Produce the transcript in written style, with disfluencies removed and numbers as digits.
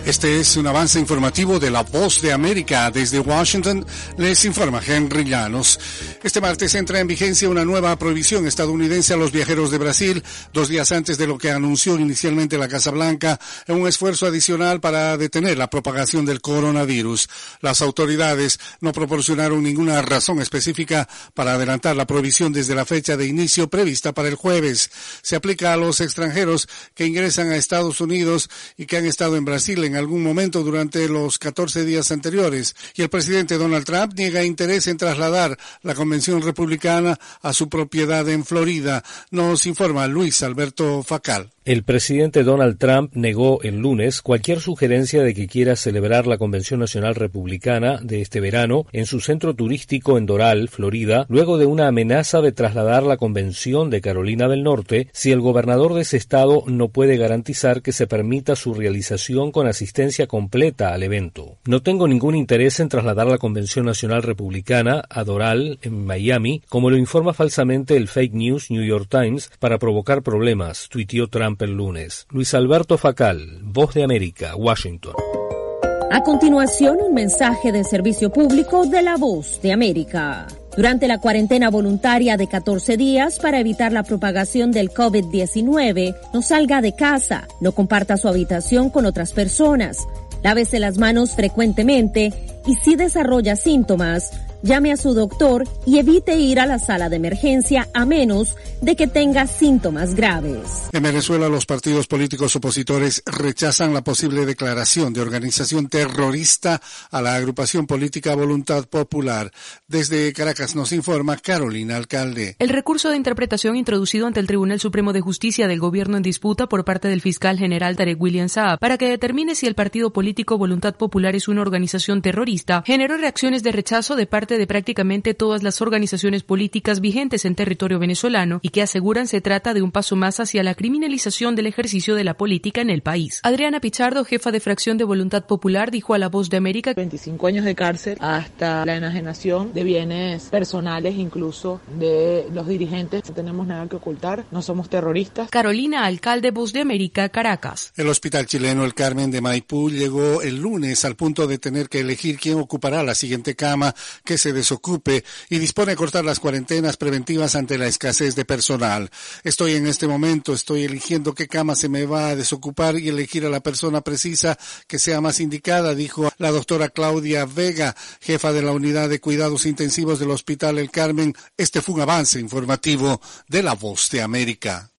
Este es un avance informativo de La Voz de América. Desde Washington les informa Henry Llanos. Este martes entra en vigencia una nueva prohibición estadounidense a los viajeros de Brasil, 2 días antes de lo que anunció inicialmente la Casa Blanca, en un esfuerzo adicional para detener la propagación del coronavirus. Las autoridades no proporcionaron ninguna razón específica para adelantar la prohibición desde la fecha de inicio prevista para el jueves. Se aplica a los extranjeros que ingresan a Estados Unidos y que han estado en Brasil en algún momento durante los 14 días anteriores, y el presidente Donald Trump niega interés en trasladar la convención republicana a su propiedad en Florida. Nos informa Luis Alberto Facal. El presidente Donald Trump negó el lunes cualquier sugerencia de que quiera celebrar la Convención Nacional Republicana de este verano en su centro turístico en Doral, Florida, luego de una amenaza de trasladar la convención de Carolina del Norte si el gobernador de ese estado no puede garantizar que se permita su realización con asistencia completa al evento. No tengo ningún interés en trasladar la Convención Nacional Republicana a Doral, en Miami, como lo informa falsamente el fake news New York Times para provocar problemas, tuiteó Trump el lunes. Luis Alberto Facal, Voz de América, Washington. A continuación, un mensaje de servicio público de La Voz de América. Durante la cuarentena voluntaria de 14 días para evitar la propagación del COVID-19, no salga de casa, no comparta su habitación con otras personas, lávese las manos frecuentemente y si desarrolla síntomas, llame a su doctor y evite ir a la sala de emergencia a menos de que tenga síntomas graves. En Venezuela, los partidos políticos opositores rechazan la posible declaración de organización terrorista a la agrupación política Voluntad Popular. Desde Caracas nos informa Carolina Alcalde. El recurso de interpretación introducido ante el Tribunal Supremo de Justicia del Gobierno en disputa por parte del fiscal general Tarek William Saab para que determine si el partido político Voluntad Popular es una organización terrorista generó reacciones de rechazo de parte de prácticamente todas las organizaciones políticas vigentes en territorio venezolano y que aseguran se trata de un paso más hacia la criminalización del ejercicio de la política en el país. Adriana Pichardo, jefa de fracción de Voluntad Popular, dijo a La Voz de América: 25 años de cárcel hasta la enajenación de bienes personales, incluso de los dirigentes. No tenemos nada que ocultar, no somos terroristas. Carolina Alcalde, Voz de América, Caracas. El Hospital Chileno El Carmen de Maipú llegó el lunes al punto de tener que elegir quién ocupará la siguiente cama que se desocupe y dispone a cortar las cuarentenas preventivas ante la escasez de personal. Estoy eligiendo qué cama se me va a desocupar y elegir a la persona precisa que sea más indicada, dijo la doctora Claudia Vega, jefa de la unidad de cuidados intensivos del Hospital El Carmen. Este fue un avance informativo de La Voz de América.